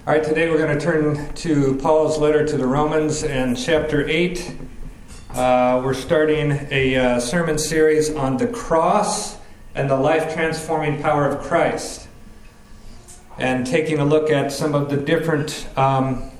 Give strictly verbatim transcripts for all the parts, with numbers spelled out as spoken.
All right, today we're going to turn to Paul's letter to the Romans and chapter eight. Uh, we're starting a uh, sermon series on the cross and the life-transforming power of Christ, and taking a look at some of the different um,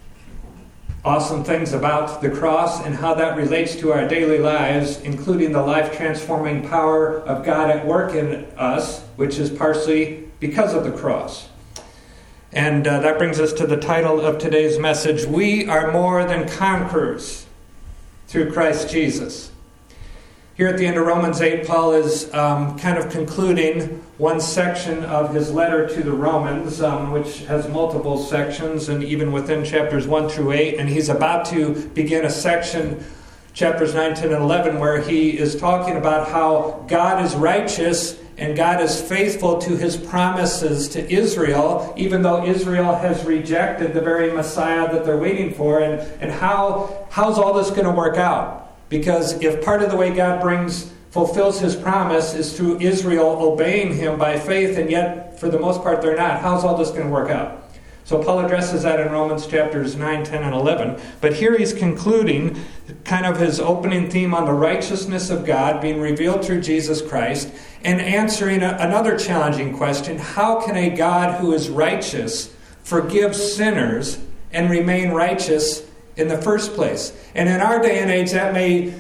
awesome things about the cross and how that relates to our daily lives, including the life-transforming power of God at work in us, which is partially because of the cross. And uh, that brings us to the title of today's message, We Are More Than Conquerors Through Christ Jesus. Here at the end of Romans eight, Paul is um, kind of concluding one section of his letter to the Romans, um, which has multiple sections, and even within chapters one through eight. And he's about to begin a section, chapters nine, ten, and eleven, where he is talking about how God is righteous and God is faithful to his promises to Israel, even though Israel has rejected the very Messiah that they're waiting for. And, and how how's all this going to work out? Because if part of the way God brings, fulfills his promise is through Israel obeying him by faith, and yet for the most part they're not, how's all this going to work out? So Paul addresses that in Romans chapters nine, ten, and eleven. But here he's concluding kind of his opening theme on the righteousness of God being revealed through Jesus Christ, and answering a, another challenging question: how can a God who is righteous forgive sinners and remain righteous in the first place? And in our day and age, that may...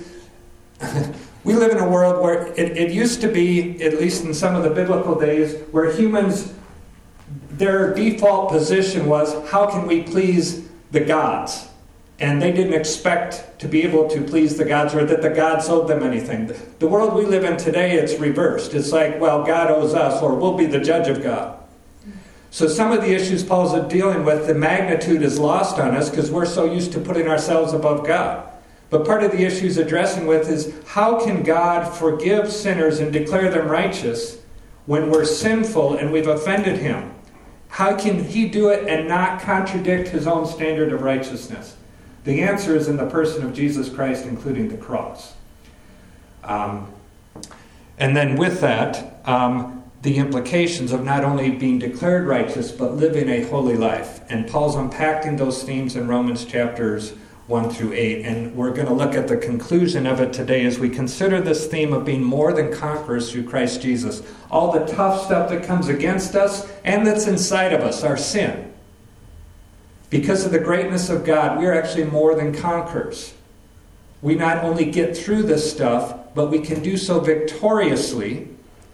we live in a world where it, it used to be, at least in some of the biblical days, where humans... their default position was, how can we please the gods? And they didn't expect to be able to please the gods, or that the gods owed them anything. The world we live in today, it's reversed. It's like, well, God owes us, or we'll be the judge of God. So some of the issues Paul's dealing with, the magnitude is lost on us because we're so used to putting ourselves above God. But part of the issue he's addressing with is, how can God forgive sinners and declare them righteous when we're sinful and we've offended him? How can he do it and not contradict his own standard of righteousness? The answer is in the person of Jesus Christ, including the cross. Um, and then with that, um, the implications of not only being declared righteous, but living a holy life. And Paul's unpacking those themes in Romans chapters one through eight. And we're going to look at the conclusion of it today as we consider this theme of being more than conquerors through Christ Jesus. All the tough stuff that comes against us and that's inside of us, our sin. Because of the greatness of God, we are actually more than conquerors. We not only get through this stuff, but we can do so victoriously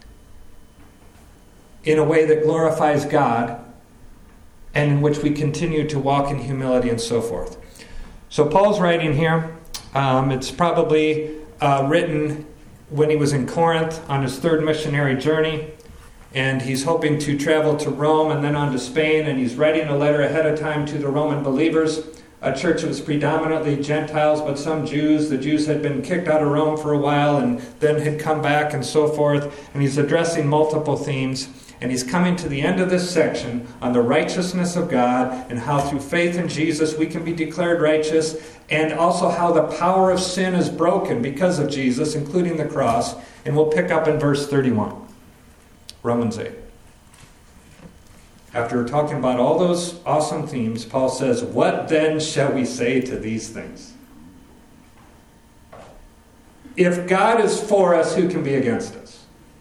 in a way that glorifies God and in which we continue to walk in humility and so forth. So Paul's writing here. Um, it's probably uh, written when he was in Corinth on his third missionary journey. And he's hoping to travel to Rome and then on to Spain. And he's writing a letter ahead of time to the Roman believers, a church that was predominantly Gentiles, but some Jews. The Jews had been kicked out of Rome for a while and then had come back and so forth. And he's addressing multiple themes. And he's coming to the end of this section on the righteousness of God and how through faith in Jesus we can be declared righteous, and also how the power of sin is broken because of Jesus, including the cross. And we'll pick up in verse thirty-one, Romans eight. After talking about all those awesome themes, Paul says, "What then shall we say to these things? If God is for us, who can be against us?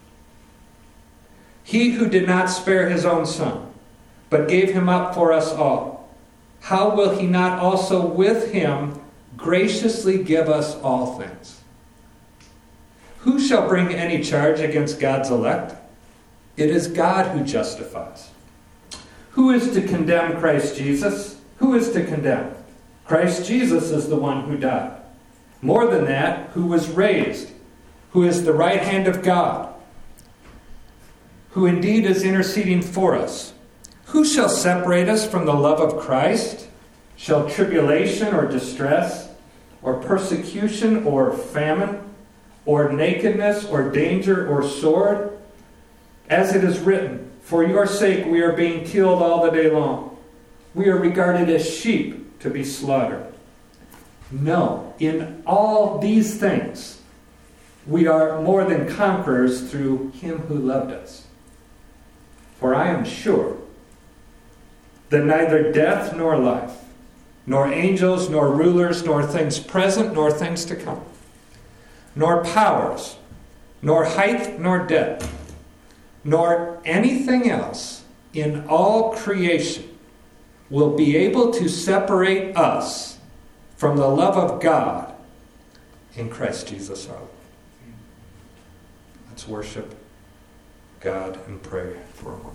He who did not spare his own son, but gave him up for us all, how will he not also with him graciously give us all things? Who shall bring any charge against God's elect? It is God who justifies. Who is to condemn Christ Jesus? Who is to condemn? Christ Jesus is the one who died. More than that, who was raised, who is the right hand of God, who indeed is interceding for us. Who shall separate us from the love of Christ? Shall tribulation or distress, or persecution or famine, or nakedness or danger or sword? As it is written, for your sake we are being killed all the day long. We are regarded as sheep to be slaughtered. No, in all these things we are more than conquerors through him who loved us. For I am sure that neither death nor life, nor angels, nor rulers, nor things present, nor things to come, nor powers, nor height, nor depth, nor anything else in all creation will be able to separate us from the love of God in Christ Jesus our Lord. Let's worship God and pray for a moment.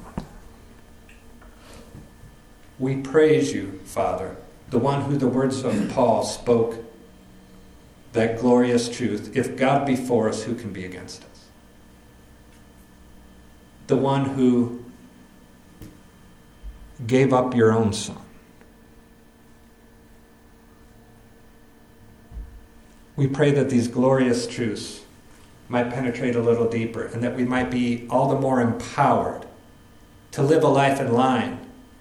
We praise you, Father, the one who the words of Paul spoke, that glorious truth. If God be for us, who can be against us? The one who gave up your own Son. We pray that these glorious truths might penetrate a little deeper, and that we might be all the more empowered to live a life in line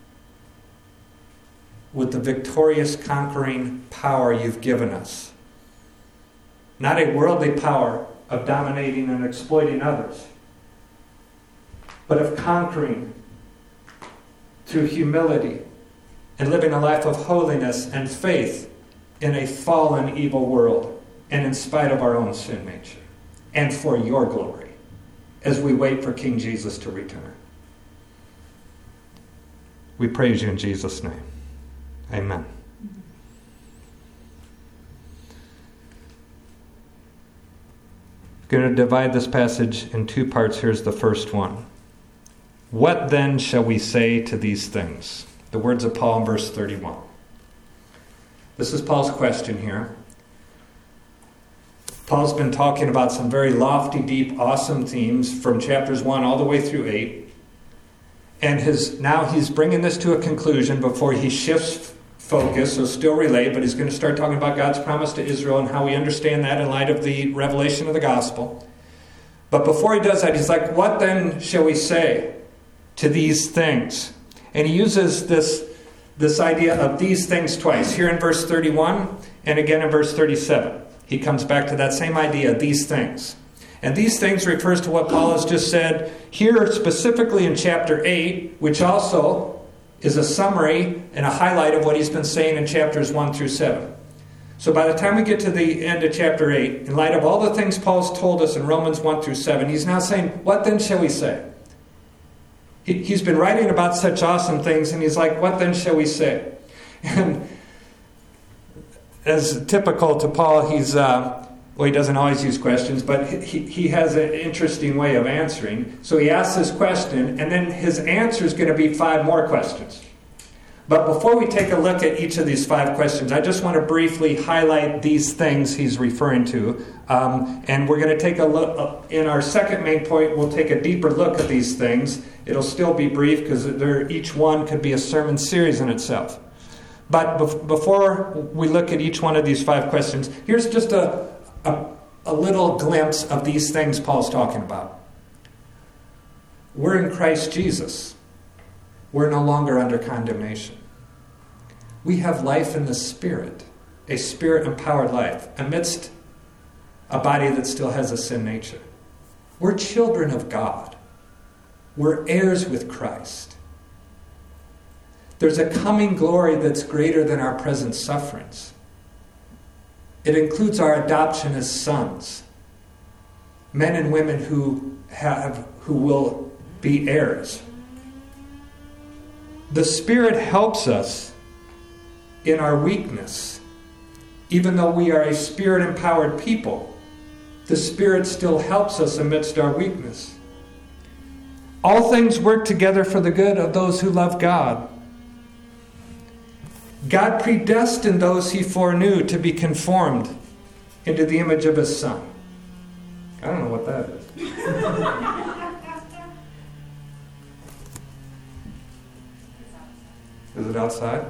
with the victorious, conquering power you've given us. Not a worldly power of dominating and exploiting others, but of conquering through humility and living a life of holiness and faith in a fallen, evil world, and in spite of our own sin nature, and for your glory, as we wait for King Jesus to return. We praise you in Jesus' name. Amen. I'm going to divide this passage in two parts. Here's the first one. What then shall we say to these things? The words of Paul in verse thirty-one. This is Paul's question here. Paul's been talking about some very lofty, deep, awesome themes from chapters one all the way through eight. And his now he's bringing this to a conclusion before he shifts focus, so still relate, but he's going to start talking about God's promise to Israel and how we understand that in light of the revelation of the gospel. But before he does that, he's like, what then shall we say to these things? And he uses this, this idea of these things twice, here in verse thirty-one and again in verse thirty-seven. He comes back to that same idea, these things. And these things refers to what Paul has just said here specifically in chapter eight, which also is a summary and a highlight of what he's been saying in chapters one through seven. So by the time we get to the end of chapter eight, in light of all the things Paul's told us in Romans one through seven, he's now saying, what then shall we say? He, he's been writing about such awesome things, and he's like, what then shall we say? And as typical to Paul, he's... Uh, Well, he doesn't always use questions, but he, he has an interesting way of answering. So he asks this question, and then his answer is going to be five more questions. But before we take a look at each of these five questions, I just want to briefly highlight these things he's referring to. Um, and we're going to take a look, in our second main point, we'll take a deeper look at these things. It'll still be brief because each one could be a sermon series in itself. But bef- before we look at each one of these five questions, here's just a A, a little glimpse of these things Paul's talking about. We're in Christ Jesus. We're no longer under condemnation. We have life in the Spirit, a Spirit-empowered life, amidst a body that still has a sin nature. We're children of God. We're heirs with Christ. There's a coming glory that's greater than our present sufferings. It includes our adoption as sons, men and women who have, who will be heirs. The Spirit helps us in our weakness. Even though we are a Spirit-empowered people, the Spirit still helps us amidst our weakness. All things work together for the good of those who love God. God predestined those he foreknew to be conformed into the image of his Son. I don't know what that is. Is it outside?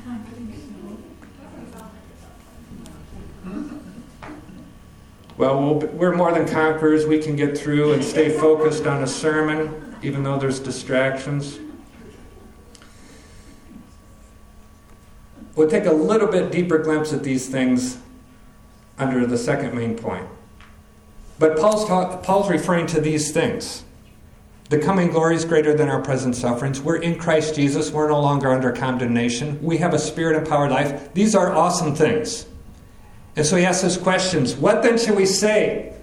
Well, we're more than conquerors. We can get through and stay focused on a sermon, even though there's distractions. We'll take a little bit deeper glimpse at these things under the second main point. But Paul's, talk, Paul's referring to these things. The coming glory is greater than our present sufferings. We're in Christ Jesus. We're no longer under condemnation. We have a Spirit-empowered life. These are awesome things. And so he asks us questions. What then shall we say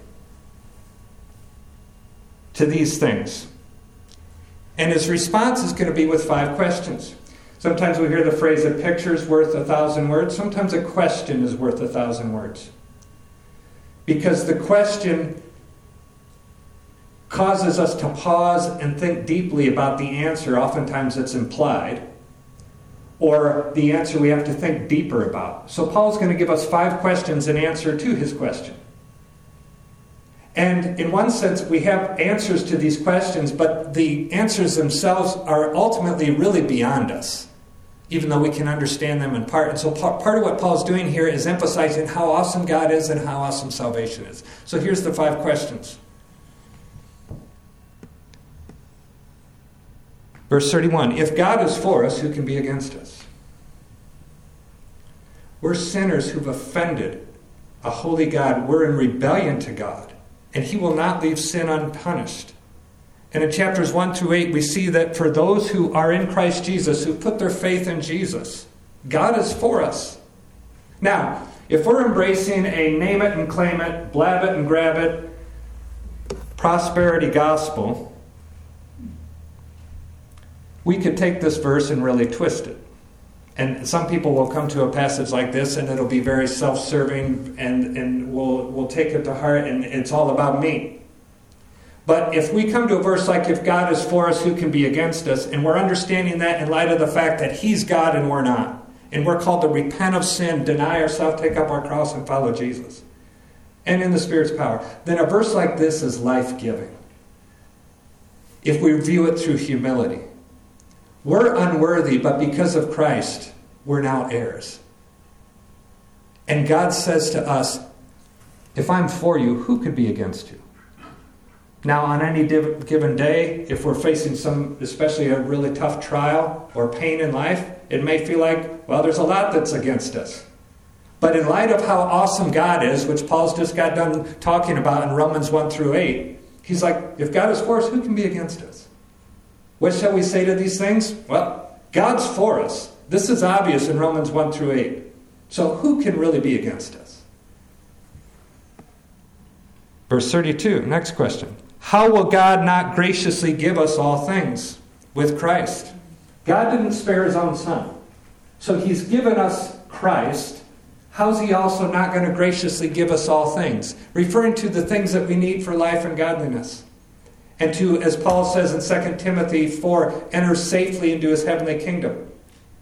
to these things? And his response is going to be with five questions. Sometimes we hear the phrase, a picture is worth a thousand words. Sometimes a question is worth a thousand words. Because the question causes us to pause and think deeply about the answer. Oftentimes it's implied. Or the answer we have to think deeper about. So Paul's going to give us five questions in answer to his question. And in one sense, we have answers to these questions, but the answers themselves are ultimately really beyond us, even though we can understand them in part. And so part of what Paul's doing here is emphasizing how awesome God is and how awesome salvation is. So here's the five questions. Verse thirty-one, if God is for us, who can be against us? We're sinners who've offended a holy God. We're in rebellion to God, and he will not leave sin unpunished. And in chapters one through eight, we see that for those who are in Christ Jesus, who put their faith in Jesus, God is for us. Now, if we're embracing a name it and claim it, blab it and grab it, prosperity gospel, we could take this verse and really twist it. And some people will come to a passage like this and it'll be very self-serving and, and we'll, we'll take it to heart and it's all about me. But if we come to a verse like, if God is for us, who can be against us? And we're understanding that in light of the fact that he's God and we're not. And we're called to repent of sin, deny ourselves, take up our cross and follow Jesus. And in the Spirit's power. Then a verse like this is life-giving. If we view it through humility. We're unworthy, but because of Christ, we're now heirs. And God says to us, if I'm for you, who could be against you? Now, on any div- given day, if we're facing some, especially a really tough trial or pain in life, it may feel like, well, there's a lot that's against us. But in light of how awesome God is, which Paul's just got done talking about in Romans one through eight, he's like, if God is for us, who can be against us? What shall we say to these things? Well, God's for us. This is obvious in Romans one through eight. So who can really be against us? Verse thirty-two, next question. How will God not graciously give us all things with Christ? God didn't spare his own son. So he's given us Christ. How's he also not going to graciously give us all things? Referring to the things that we need for life and godliness. And to, as Paul says in Second Timothy four, enter safely into his heavenly kingdom.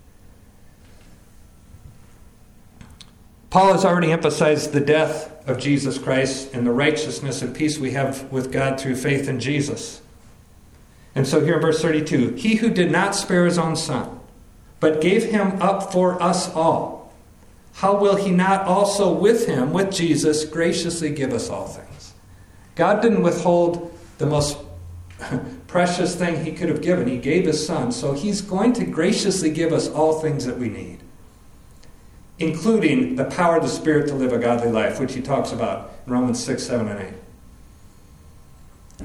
Paul has already emphasized the death of Jesus Christ and the righteousness and peace we have with God through faith in Jesus. And so here in verse thirty-two, he who did not spare his own son, but gave him up for us all, how will he not also with him, with Jesus, graciously give us all things? God didn't withhold the most precious thing he could have given. He gave his son, so he's going to graciously give us all things that we need, including the power of the Spirit to live a godly life, which he talks about in Romans six, seven, and eight.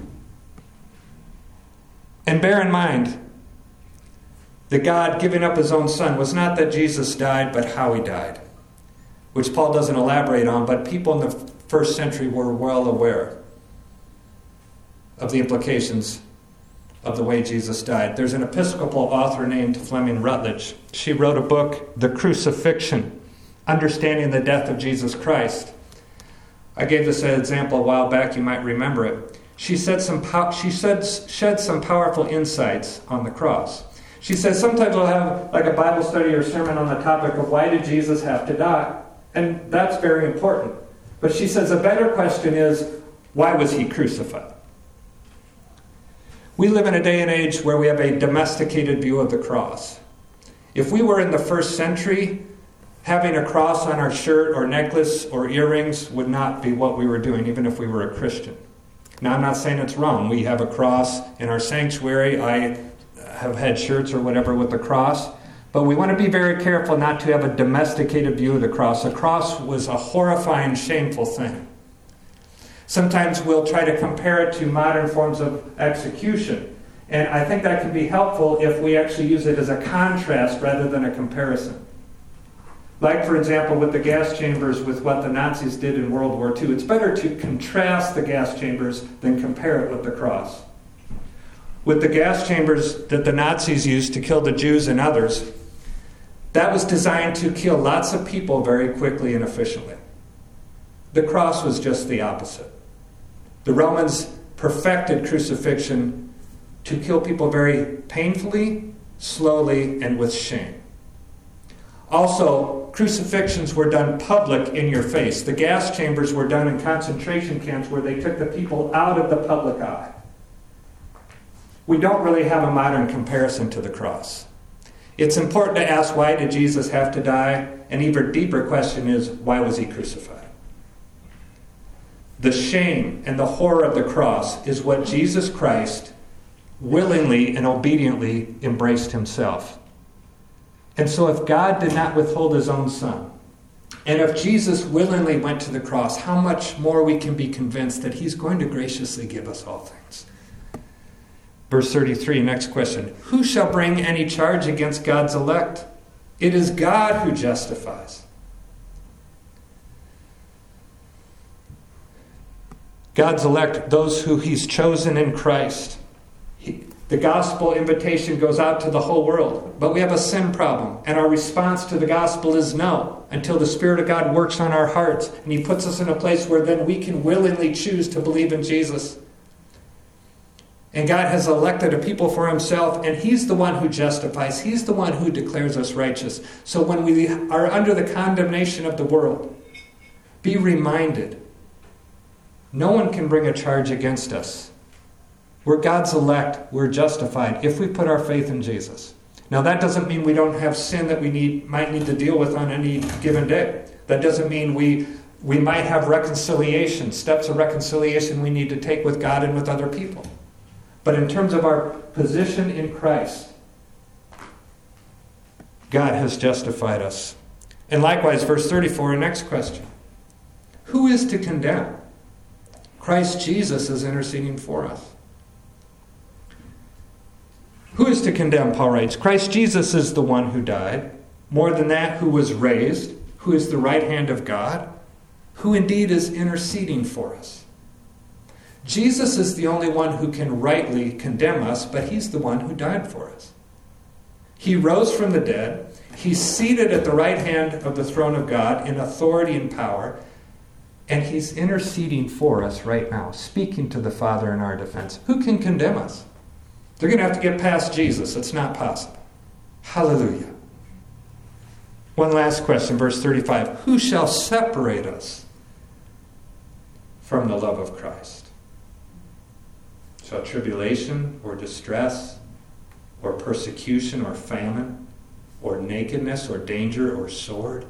And bear in mind that God giving up his own son was not that Jesus died, but how he died, which Paul doesn't elaborate on, but people in the first century were well aware of the implications of the way Jesus died. There's an Episcopal author named Fleming Rutledge. She wrote a book, The Crucifixion, Understanding the Death of Jesus Christ. I gave this an example a while back. You might remember it. She said some. Po- she said shed some powerful insights on the cross. She says sometimes we'll have like a Bible study or sermon on the topic of why did Jesus have to die, and that's very important. But she says a better question is, why was he crucified? We live in a day and age where we have a domesticated view of the cross. If we were in the first century, having a cross on our shirt or necklace or earrings would not be what we were doing, even if we were a Christian. Now, I'm not saying it's wrong. We have a cross in our sanctuary. I have had shirts or whatever with the cross. But we want to be very careful not to have a domesticated view of the cross. The cross was a horrifying, shameful thing. Sometimes we'll try to compare it to modern forms of execution. And I think that can be helpful if we actually use it as a contrast rather than a comparison. Like, for example, with the gas chambers with what the Nazis did in World War Two. It's better to contrast the gas chambers than compare it with the cross. With the gas chambers that the Nazis used to kill the Jews and others, that was designed to kill lots of people very quickly and efficiently. The cross was just the opposite. The Romans perfected crucifixion to kill people very painfully, slowly, and with shame. Also, crucifixions were done public in your face. The gas chambers were done in concentration camps where they took the people out of the public eye. We don't really have a modern comparison to the cross. It's important to ask, why did Jesus have to die? An even deeper question is, why was he crucified? The shame and the horror of the cross is what Jesus Christ willingly and obediently embraced himself. And so if God did not withhold his own son, and if Jesus willingly went to the cross, how much more we can be convinced that he's going to graciously give us all things. Verse thirty-three, next question. Who shall bring any charge against God's elect? It is God who justifies. God's elect, those who he's chosen in Christ. He, the gospel invitation goes out to the whole world. But we have a sin problem, and our response to the gospel is no, until the Spirit of God works on our hearts, and he puts us in a place where then we can willingly choose to believe in Jesus. And God has elected a people for himself, and he's the one who justifies. He's the one who declares us righteous. So when we are under the condemnation of the world, be reminded, no one can bring a charge against us. We're God's elect. We're justified if we put our faith in Jesus. Now that doesn't mean we don't have sin that we need might need to deal with on any given day. That doesn't mean we we might have reconciliation, steps of reconciliation we need to take with God and with other people. But in terms of our position in Christ, God has justified us. And likewise, verse thirty-four, next question. Who is to condemn? Christ Jesus is interceding for us. Who is to condemn, Paul writes? Christ Jesus is the one who died. More than that, who was raised, who is the right hand of God, who indeed is interceding for us. Jesus is the only one who can rightly condemn us, but he's the one who died for us. He rose from the dead. He's seated at the right hand of the throne of God in authority and power, and he's interceding for us right now, speaking to the Father in our defense. Who can condemn us? They're going to have to get past Jesus. It's not possible. Hallelujah. One last question, verse thirty-five. Who shall separate us from the love of Christ? Shall tribulation or distress or persecution or famine or nakedness or danger or sword?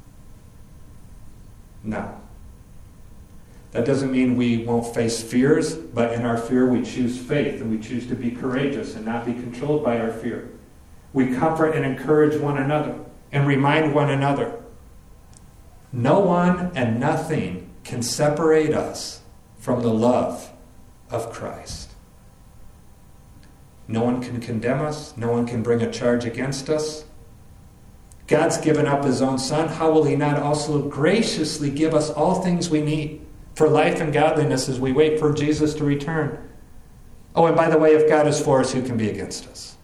No. That doesn't mean we won't face fears, but in our fear we choose faith and we choose to be courageous and not be controlled by our fear. We comfort and encourage one another and remind one another. No one and nothing can separate us from the love of Christ. No one can condemn us. No one can bring a charge against us. God's given up his own Son. How will he not also graciously give us all things we need for life and godliness as we wait for Jesus to return? Oh, and by the way, if God is for us, who can be against us?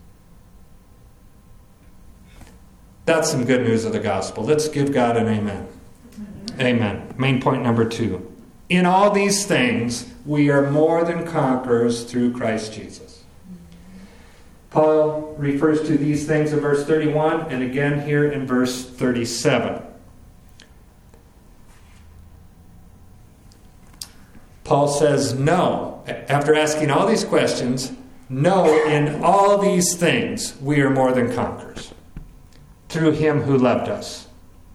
That's some good news of the gospel. Let's give God an amen. Amen. Amen. Main point number two. In all these things, we are more than conquerors through Christ Jesus. Paul refers to these things in verse thirty-one and again here in verse thirty-seven. Paul says, no. After asking all these questions, no, in all these things we are more than conquerors through him who loved us.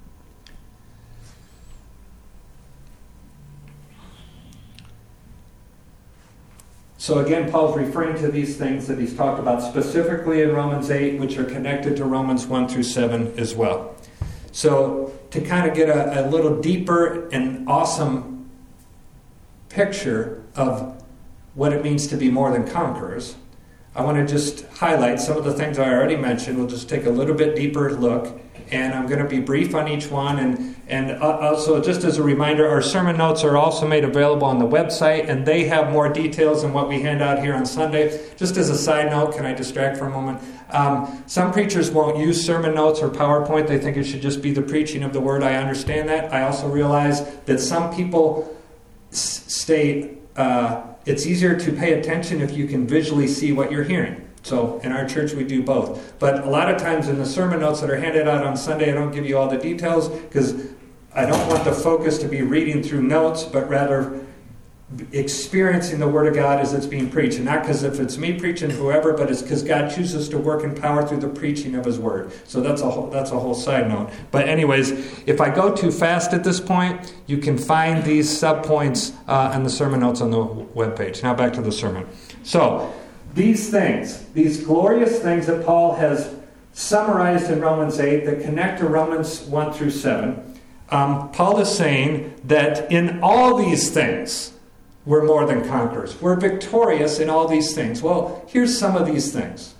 So again, Paul's referring to these things that he's talked about specifically in Romans eight, which are connected to Romans one through seven as well. So to kind of get a, a little deeper and awesome picture of what it means to be more than conquerors, I want to just highlight some of the things I already mentioned. We'll just take a little bit deeper look, and I'm going to be brief on each one. And, and also, just as a reminder, our sermon notes are also made available on the website, and they have more details than what we hand out here on Sunday. Just as a side note, can I distract for a moment? Um, some preachers won't use sermon notes or PowerPoint. They think it should just be the preaching of the Word. I understand that. I also realize that some people s- stay... Uh, it's easier to pay attention if you can visually see what you're hearing. So in our church we do both. But a lot of times in the sermon notes that are handed out on Sunday, I don't give you all the details because I don't want the focus to be reading through notes, but rather experiencing the Word of God as it's being preached. And not because if it's me preaching, whoever, but it's because God chooses to work in power through the preaching of His Word. So that's a whole, that's a whole side note. But anyways, if I go too fast at this point, you can find these subpoints uh, in the sermon notes on the webpage. Now back to the sermon. So these things, these glorious things that Paul has summarized in Romans eight that connect to Romans one through seven, um, Paul is saying that in all these things, we're more than conquerors. We're victorious in all these things. Well, here's some of these things.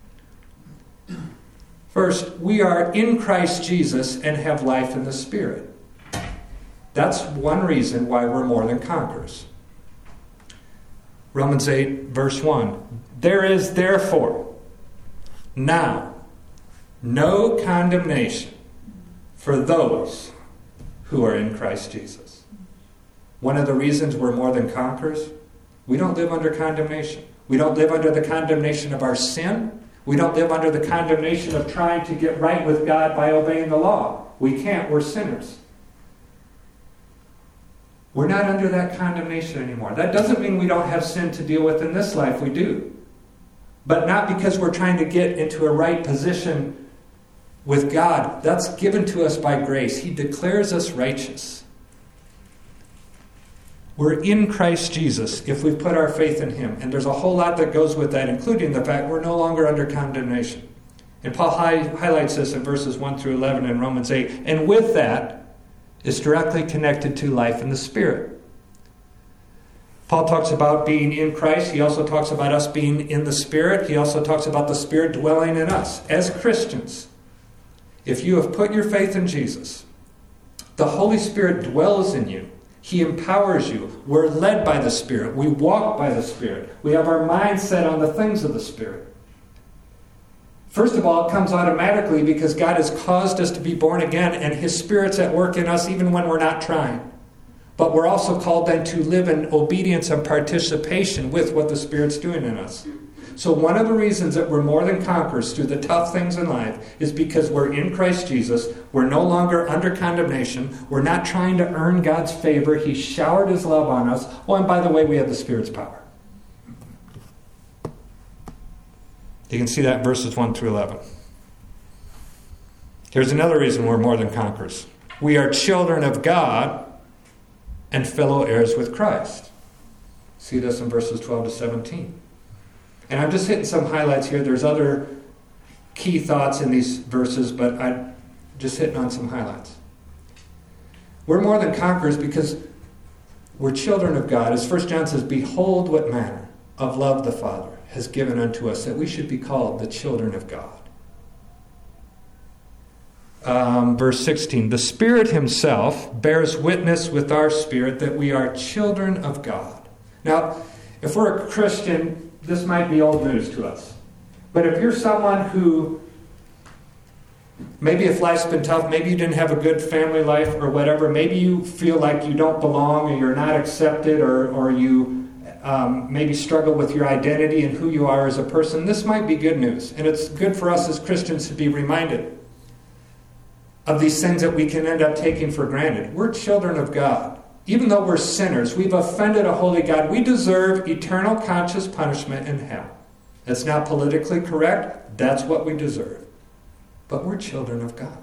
First, we are in Christ Jesus and have life in the Spirit. That's one reason why we're more than conquerors. Romans eight, verse one. There is therefore now no condemnation for those who are in Christ Jesus. One of the reasons we're more than conquerors, we don't live under condemnation. We don't live under the condemnation of our sin. We don't live under the condemnation of trying to get right with God by obeying the law. We can't. We're sinners. We're not under that condemnation anymore. That doesn't mean we don't have sin to deal with in this life. We do. But not because we're trying to get into a right position with God. That's given to us by grace. He declares us righteous. We're in Christ Jesus if we put our faith in Him. And there's a whole lot that goes with that, including the fact we're no longer under condemnation. And Paul hi- highlights this in verses one through eleven in Romans eight. And with that is directly connected to life in the Spirit. Paul talks about being in Christ. He also talks about us being in the Spirit. He also talks about the Spirit dwelling in us. As Christians, if you have put your faith in Jesus, the Holy Spirit dwells in you. He empowers you. We're led by the Spirit. We walk by the Spirit. We have our mind set on the things of the Spirit. First of all, it comes automatically because God has caused us to be born again, and His Spirit's at work in us even when we're not trying. But we're also called then to live in obedience and participation with what the Spirit's doing in us. So one of the reasons that we're more than conquerors through the tough things in life is because we're in Christ Jesus. We're no longer under condemnation. We're not trying to earn God's favor. He showered His love on us. Oh, and by the way, we have the Spirit's power. You can see that in verses one through eleven. Here's another reason we're more than conquerors. We are children of God and fellow heirs with Christ. See this in verses twelve to seventeen. And I'm just hitting some highlights here. There's other key thoughts in these verses, but I'm just hitting on some highlights. We're more than conquerors because we're children of God. As First John says, behold what manner of love the Father has given unto us, that we should be called the children of God. Um, verse sixteen, the Spirit Himself bears witness with our spirit that we are children of God. Now, if we're a Christian, this might be old news to us. But if you're someone who, maybe if life's been tough, maybe you didn't have a good family life or whatever, maybe you feel like you don't belong or you're not accepted, or, or you um, maybe struggle with your identity and who you are as a person, this might be good news. And it's good for us as Christians to be reminded of these things that we can end up taking for granted. We're children of God. Even though we're sinners, we've offended a holy God. We deserve eternal conscious punishment in hell. That's not politically correct. That's what we deserve. But we're children of God.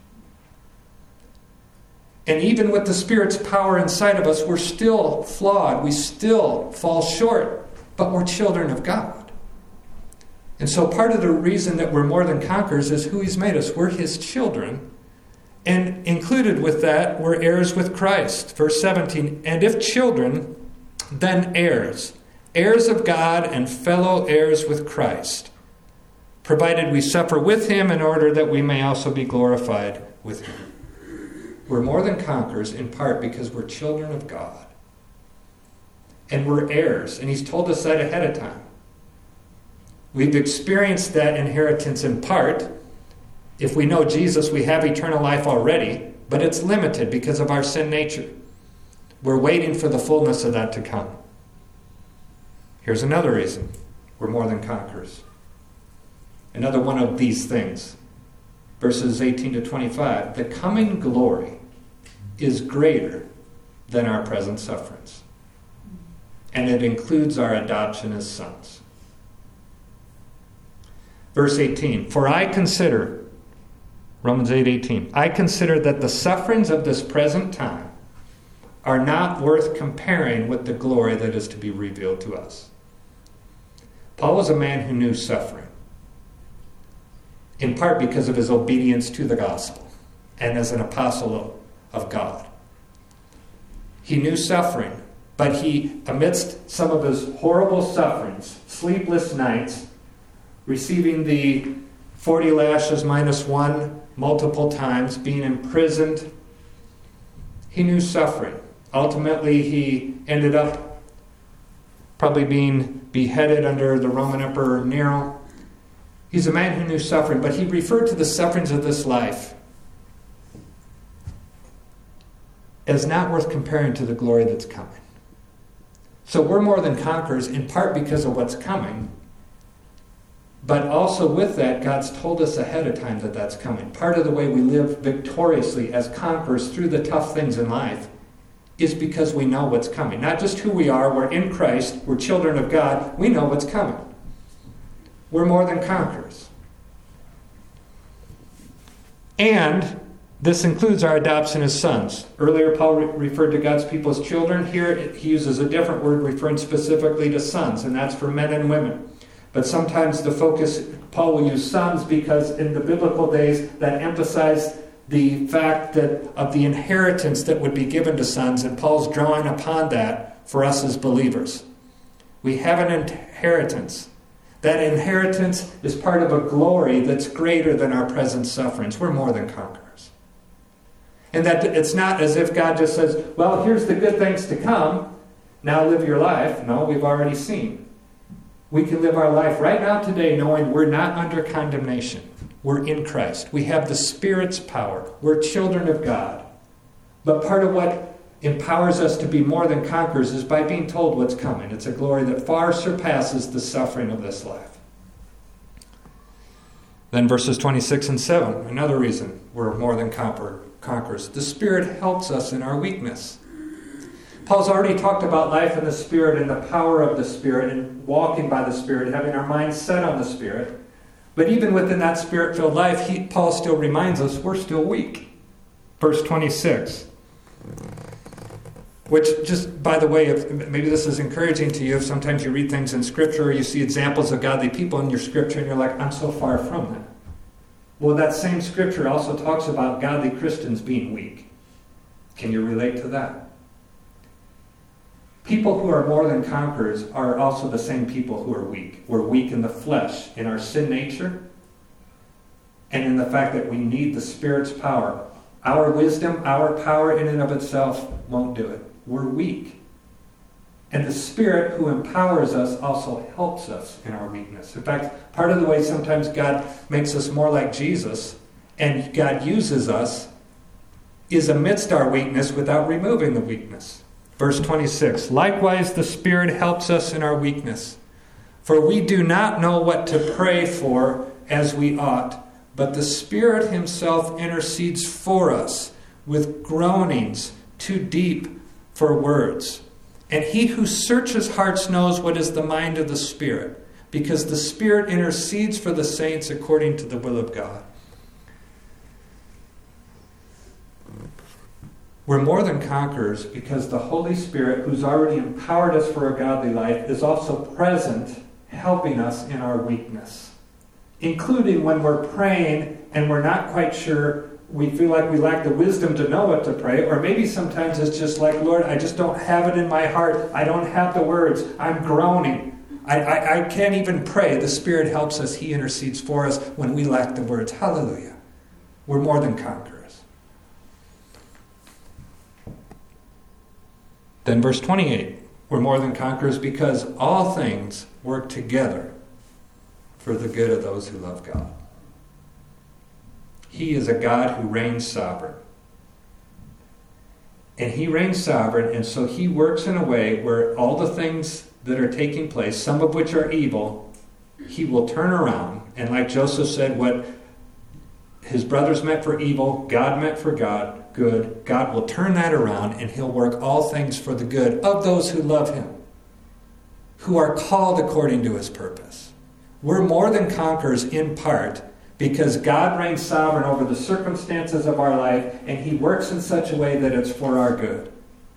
And even with the Spirit's power inside of us, we're still flawed. We still fall short. But we're children of God. And so part of the reason that we're more than conquerors is who He's made us. We're His children. And included with that, we're heirs with Christ. Verse seventeen, and if children, Then heirs, heirs of God and fellow heirs with Christ, provided we suffer with him in order that we may also be glorified with him. We're more than conquerors in part because we're children of God. And we're heirs, and he's told us that ahead of time. We've experienced that inheritance in part. If we know Jesus, we have eternal life already, but it's limited because of our sin nature. We're waiting for the fullness of that to come. Here's another reason. We're more than conquerors. Another one of these things. Verses eighteen to twenty-five. The coming glory is greater than our present sufferings. And it includes our adoption as sons. Verse eighteen. For I consider, Romans eight eighteen, I consider that the sufferings of this present time are not worth comparing with the glory that is to be revealed to us. Paul was a man who knew suffering, in part because of his obedience to the gospel and as an apostle of God. He knew suffering, but he, amidst some of his horrible sufferings, sleepless nights, receiving the forty lashes minus one multiple times, being imprisoned, he knew suffering. Ultimately, he ended up probably being beheaded under the Roman Emperor Nero. He's a man who knew suffering, but he referred to the sufferings of this life as not worth comparing to the glory that's coming. So we're more than conquerors, in part because of what's coming, but also with that, God's told us ahead of time that that's coming. Part of the way we live victoriously as conquerors through the tough things in life is because we know what's coming. Not just who we are, we're in Christ, we're children of God, we know what's coming. We're more than conquerors. And this includes our adoption as sons. Earlier, Paul re- referred to God's people as children. Here, he uses a different word referring specifically to sons, and that's for men and women. But sometimes the focus, Paul will use sons because in the biblical days that emphasized the fact that of the inheritance that would be given to sons, and Paul's drawing upon that for us as believers. We have an inheritance. That inheritance is part of a glory that's greater than our present sufferings. We're more than conquerors. And that it's not as if God just says, well, here's the good things to come, now live your life. No, we've already seen. We can live our life right now today knowing we're not under condemnation. We're in Christ. We have the Spirit's power. We're children of God. But part of what empowers us to be more than conquerors is by being told what's coming. It's a glory that far surpasses the suffering of this life. Then verses twenty-six and seven, another reason we're more than conquerors. The Spirit helps us in our weakness. Paul's already talked about life in the Spirit and the power of the Spirit and walking by the Spirit, having our minds set on the Spirit. But even within that Spirit-filled life, he, Paul still reminds us we're still weak. Verse twenty-six. Which, just by the way, if maybe this is encouraging to you, if sometimes you read things in Scripture or you see examples of godly people in your Scripture and you're like, I'm so far from that. Well, that same Scripture also talks about godly Christians being weak. Can you relate to that? People who are more than conquerors are also the same people who are weak. We're weak in the flesh, in our sin nature, and in the fact that we need the Spirit's power. Our wisdom, our power in and of itself won't do it. We're weak. And the Spirit who empowers us also helps us in our weakness. In fact, part of the way sometimes God makes us more like Jesus and God uses us is amidst our weakness without removing the weakness. Verse twenty-six, likewise the Spirit helps us in our weakness. For we do not know what to pray for as we ought, but the Spirit himself intercedes for us with groanings too deep for words. And he who searches hearts knows what is the mind of the Spirit, because the Spirit intercedes for the saints according to the will of God. We're more than conquerors because the Holy Spirit, who's already empowered us for a godly life, is also present, helping us in our weakness. Including when we're praying and we're not quite sure we feel like we lack the wisdom to know what to pray, or maybe sometimes it's just like, Lord, I just don't have it in my heart. I don't have the words. I'm groaning. I, I, I can't even pray. The Spirit helps us. He intercedes for us when we lack the words. Hallelujah. We're more than conquerors. Then verse twenty-eight. We're more than conquerors because all things work together for the good of those who love God. He is a God who reigns sovereign. And he reigns sovereign, and so he works in a way where all the things that are taking place, some of which are evil, he will turn around. And like Joseph said, what his brothers meant for evil, God meant for God, good. God will turn that around, and he'll work all things for the good of those who love him, who are called according to his purpose. We're more than conquerors in part because God reigns sovereign over the circumstances of our life, and he works in such a way that it's for our good.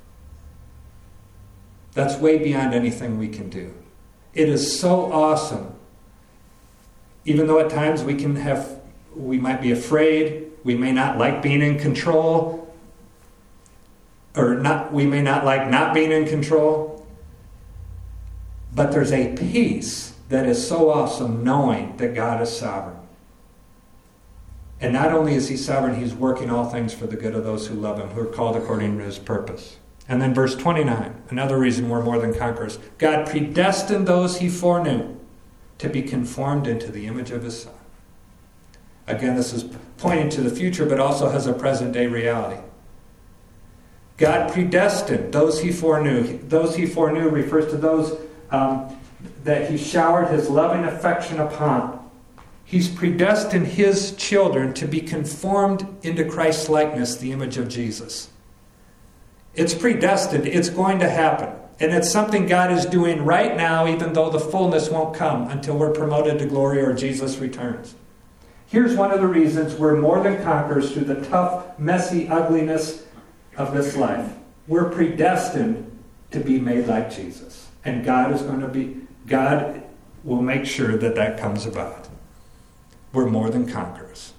That's way beyond anything we can do. It is so awesome. Even though at times we can have, we might be afraid, we may not like being in control, or not, we may not like not being in control, but there's a peace that is so awesome knowing that God is sovereign. And not only is he sovereign, he's working all things for the good of those who love him, who are called according to his purpose. And then verse twenty-nine, another reason we're more than conquerors. God predestined those he foreknew to be conformed into the image of his Son. Again, this is pointing to the future, but also has a present-day reality. God predestined those he foreknew. Those he foreknew refers to those um, that he showered his loving affection upon. He's predestined his children to be conformed into Christ's likeness, the image of Jesus. It's predestined. It's going to happen. And it's something God is doing right now, even though the fullness won't come until we're promoted to glory or Jesus returns. Here's one of the reasons we're more than conquerors through the tough, messy ugliness of this life. We're predestined to be made like Jesus. And God is going to be, God will make sure that that comes about. We're more than conquerors.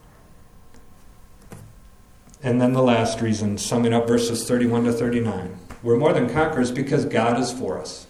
And then the last reason, summing up verses thirty-one to thirty-nine. We're more than conquerors because God is for us.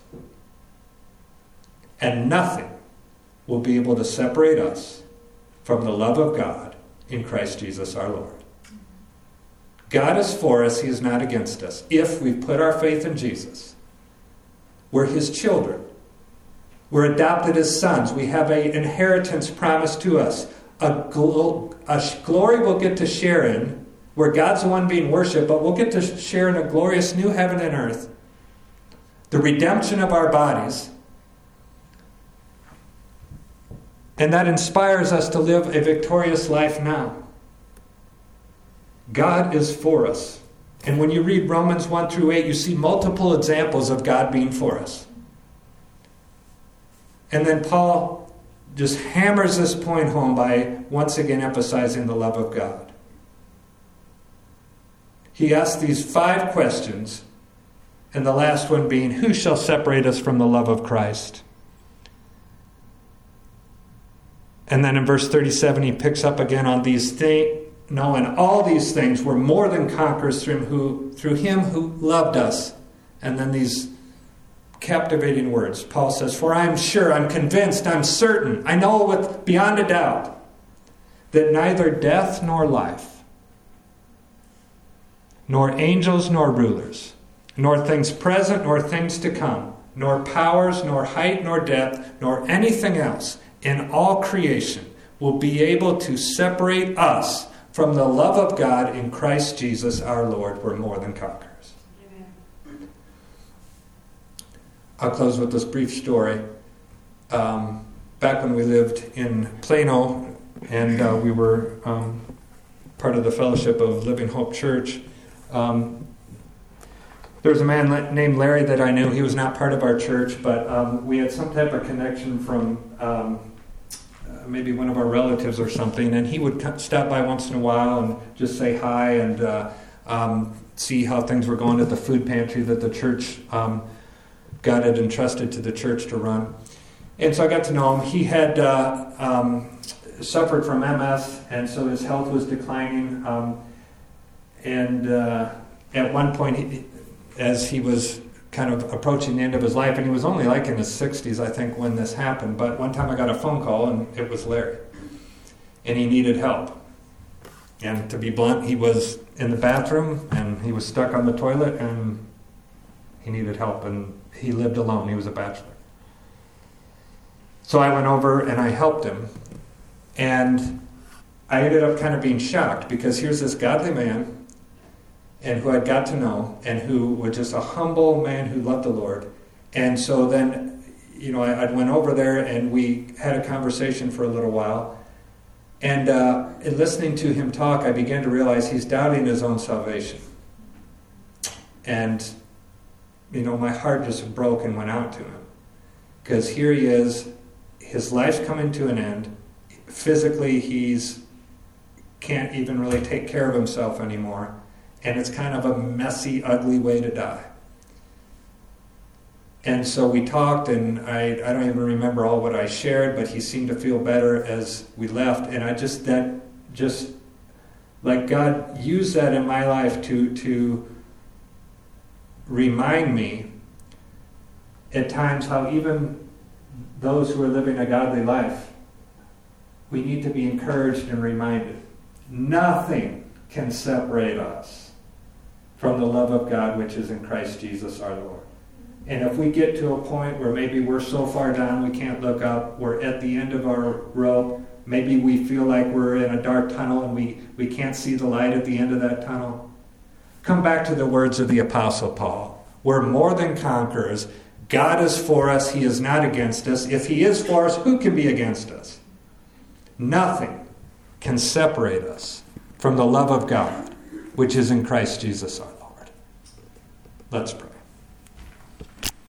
And nothing will be able to separate us from the love of God in Christ Jesus our Lord. God is for us, he is not against us. If we put our faith in Jesus, we're his children. We're adopted as sons. We have an inheritance promised to us. A, gl- a glory we'll get to share in, where God's the one being worshipped, but we'll get to share in a glorious new heaven and earth. The redemption of our bodies. And that inspires us to live a victorious life now. God is for us. And when you read Romans one through eight, you see multiple examples of God being for us. And then Paul just hammers this point home by once again emphasizing the love of God. He asks these five questions, and the last one being, who shall separate us from the love of Christ? And then in verse thirty-seven, he picks up again on these things. No, in all these things, we're more than conquerors through him who, through him who loved us. And then these captivating words. Paul says, for I am sure, I'm convinced, I'm certain, I know with beyond a doubt, that neither death nor life, nor angels nor rulers, nor things present nor things to come, nor powers, nor height, nor depth, nor anything else in all creation will be able to separate us from the love of God in Christ Jesus our Lord. We're more than conquerors. I'll close with this brief story. Um, back when we lived in Plano, and uh, we were um, part of the fellowship of Living Hope Church, um, there was a man named Larry that I knew. He was not part of our church, but um, we had some type of connection from um, uh, maybe one of our relatives or something, and he would stop by once in a while and just say hi and uh, um, see how things were going at the food pantry that the church um, God had entrusted to the church to run. And so I got to know him. He had uh, um, suffered from M S, and so his health was declining. Um, and uh, at one point, he, as he was kind of approaching the end of his life, and he was only like in his sixties, I think, when this happened. But one time I got a phone call, and it was Larry. And he needed help. And to be blunt, he was in the bathroom, and he was stuck on the toilet, and he needed help. And he lived alone. He was a bachelor. So I went over, and I helped him. And I ended up kind of being shocked, because here's this godly man, and who I'd got to know, and who was just a humble man who loved the Lord. And so then, you know, I, I went over there, and we had a conversation for a little while. And uh, in listening to him talk, I began to realize he's doubting his own salvation. And, you know, my heart just broke and went out to him. Because here he is, his life's coming to an end. Physically, he's can't even really take care of himself anymore. And it's kind of a messy, ugly way to die. And so we talked, and I, I don't even remember all what I shared, but he seemed to feel better as we left. And I just, that just, like God used that in my life to, to remind me at times how even those who are living a godly life, we need to be encouraged and reminded. Nothing can separate us from the love of God which is in Christ Jesus our Lord. And if we get to a point where maybe we're so far down we can't look up, we're at the end of our rope, maybe we feel like we're in a dark tunnel and we, we can't see the light at the end of that tunnel, come back to the words of the Apostle Paul. We're more than conquerors. God is for us. He is not against us. If he is for us, who can be against us? Nothing can separate us from the love of God, which is in Christ Jesus our Lord. Let's pray.